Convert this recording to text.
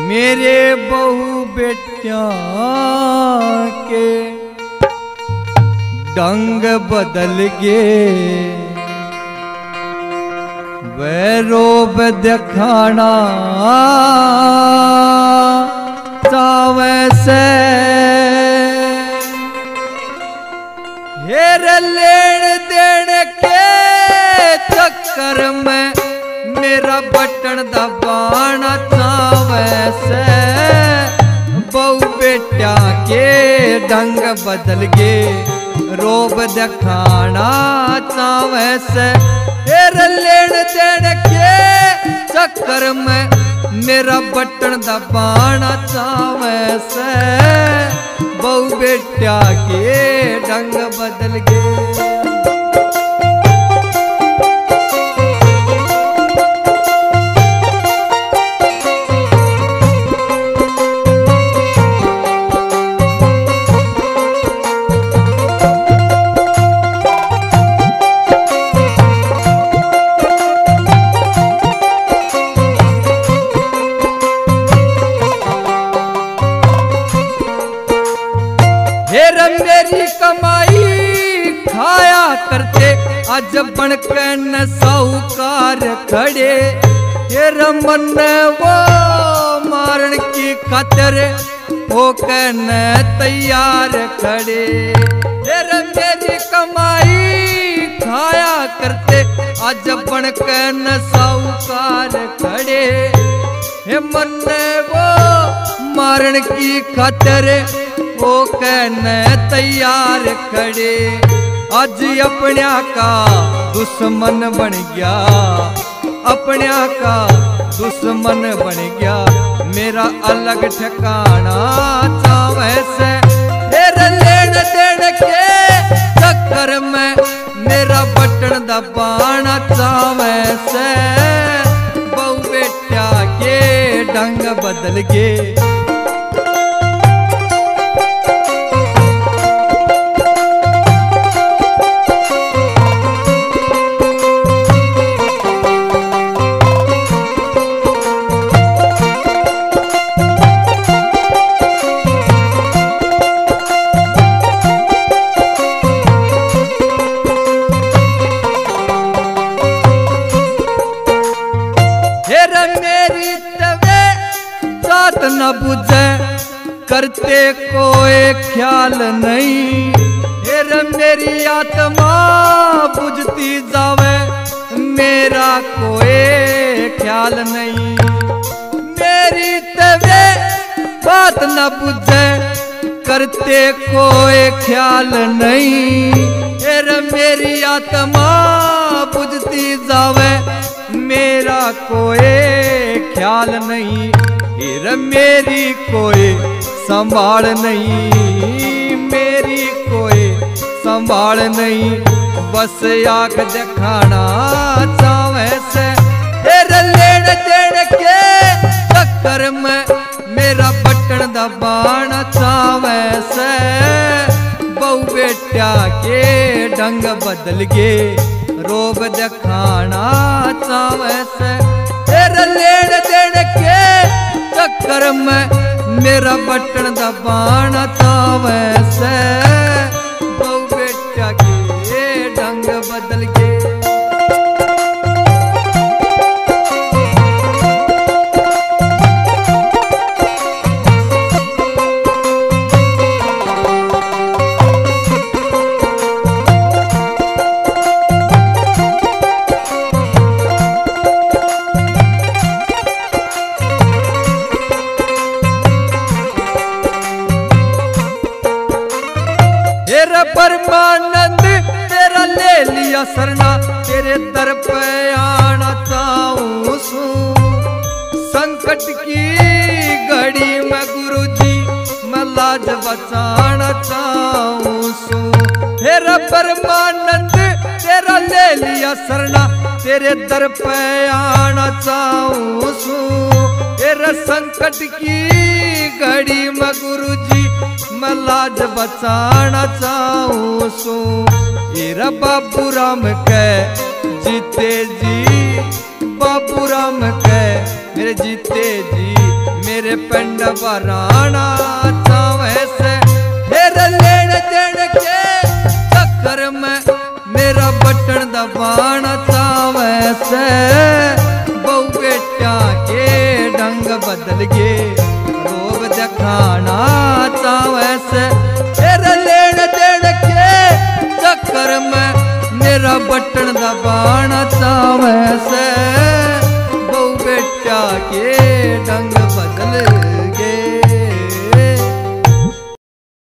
मेरे बहू बेटिया के ढंग बदल गए, वह रोब दिखाना चावे से, हेर लेन देन के चक्कर में मेरा बटन दबाना चावे से। बहू बेटिया के ढंग बदल गए, रोब दिखाना चावे से, हेर लेन देन के चक्कर में मेरा बटन दबाना चावे से। बहू बेटिया के ढंग बदल गए। मेरी कमाई खाया करते आज बनके न साहूकार खड़े, हेर मन वो मारन की खातिर होके न तैयार खड़े। हेर मेरी कमाई खाया करते आज बनके न साहूकार खड़े, हे मन वो मारन की खातिर वो कहने तैयार खड़े। आज अपन्या का दुश्मन बन गया, अपन्या का दुश्मन बन गया, मेरा अलग ठिकाना चावे से। हेर लेन देन के चक्कर में मेरा बटन दबाना चावे से। बहू बेटिया के ढंग बदल गए। मेरी तवे बात न बुझे करते कोई ख्याल नहीं, हेर मेरी आत्मा बुझती जावे मेरा कोई ख्याल नहीं। मेरी तवे बात न बुझे करते कोई ख्याल नहीं, हेर मेरी आत्मा बुझती जावे मेरा कोई ख्याल नहीं। हेर मेरी कोई संभाल नहीं, मेरी कोई संभाल नहीं, बस आँख दिखाना चावे से। हेर लेन देन के चक्कर में मेरा बटन दबाना चावे से। बहू बेटिया के ढंग बदल गए, रोब दिखाना चावे से। हेर लेन देन के चक्कर में मेरा बटन दबाना चावे से। बहू बेटिया के ढंग बदल गए। तेरा परमानंद तेरा ले लिया सरना, तेरे दर पे आना चाहूं सू। संकट की घड़ी में गुरुजी मैं लाज बचाना चाहूं सू। तेरा परमानंद तेरा ले लिया सरना, तेरे दर पे आना चाहूं सू। तेरा संकट की घड़ी में गुरुजी मैं लाज बचाना चाहूं सू। एरा बाबू राम के जीते जी, बाबू राम के मेरे जीते जी, मेरे पिंड बराना चावे से फिर लेन देन के चक्कर में मेरा बटन दबाना चावे से बहु बेटा के ढंग बदल के रोब दिखाना चावे से फिर लेन देन के चक्कर में मेरा बटन दबाना